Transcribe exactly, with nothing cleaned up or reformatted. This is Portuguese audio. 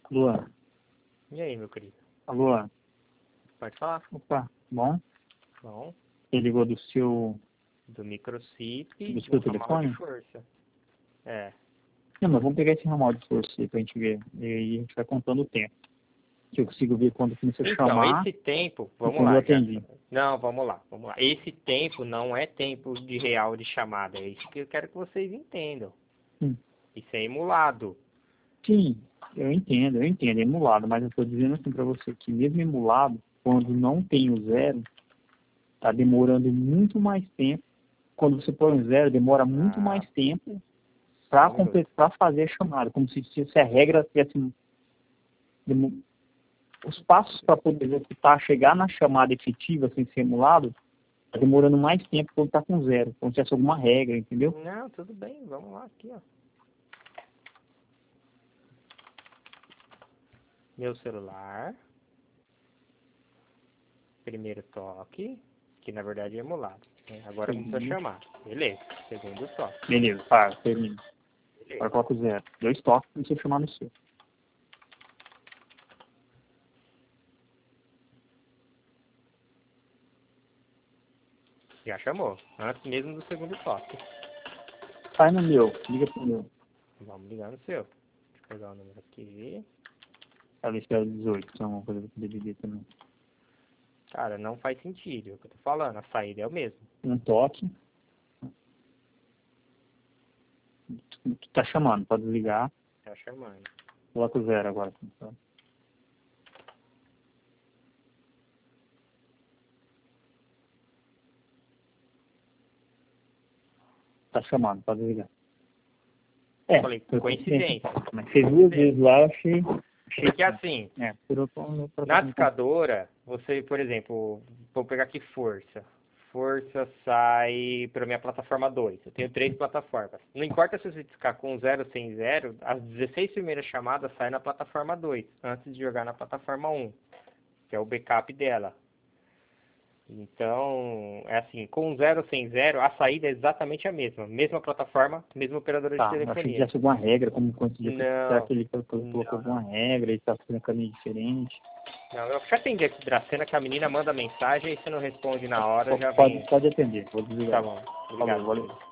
Luan. E aí, meu querido? Alô? Pode falar? Opa, bom? Bom, Você ligou do seu... do microchip Do do seu ramal telefone? de força. É. Não, mas vamos pegar esse ramal de força aí pra gente ver. E aí a gente vai contando o tempo. Que eu consigo ver quando começou a Então, chamar esse tempo, e vamos quando eu lá, já. atendi. Não, vamos lá, vamos lá. Esse tempo não é tempo de real de chamada, é isso que eu quero que vocês entendam. Hum. Isso é emulado. Sim, eu entendo, eu entendo, é emulado, mas eu estou dizendo assim para você que mesmo emulado, quando não tem o zero, está demorando muito mais tempo. Quando você põe o zero, demora muito Ah, mais tempo só um minuto. para fazer a chamada, como se, se a regra tivesse... demo- Os passos para poder executar, chegar na chamada efetiva sem ser emulado, está demorando mais tempo quando está com zero, quando tivesse alguma regra, entendeu? Não, tudo bem, vamos lá aqui, ó. Meu celular. Primeiro toque, que na verdade é emulado. Né? Agora começou a Segundo. chamar. Beleza. Segundo toque. Beleza, tá, termina. Beleza. Agora coloca o zero. Dois toques para você chamar no seu. Já chamou. Antes mesmo do segundo toque. Sai no meu, liga pro meu. Vamos ligar no seu. Deixa eu pegar o número aqui. Pra ver se é dezoito, se é uma coisa pra dividir também. Cara, não faz sentido. É o que eu tô falando. A saída é o mesmo. Um toque. Tu, tu tá chamando, pode desligar. Tá chamando. Coloca o zero agora. Tá chamando, pode desligar. É, Falei, foi coincidência. Mas fez duas vezes lá, eu achei... achei Porque assim, É, por outro... na discadora, você, por exemplo, vou pegar aqui força. Força sai para minha plataforma dois. Eu tenho três plataformas. Não importa se você discar com zero ou sem zero, as dezesseis primeiras chamadas saem na plataforma dois, antes de jogar na plataforma um, que é o backup dela. Então, é assim, com zero ou sem zero, a saída é exatamente a mesma. Mesma plataforma, mesma operadora Tá, de eu achei que telefonia. tivesse alguma regra, como coincidir. Será Não, que ele colocou não, alguma não. regra e tá fazendo caminho diferente? Não, eu já atendi aqui Dracena que a menina manda mensagem e você não responde na hora, já Pode, vem. pode atender, vou Tá desligar. bom. Falou, Obrigado. valeu.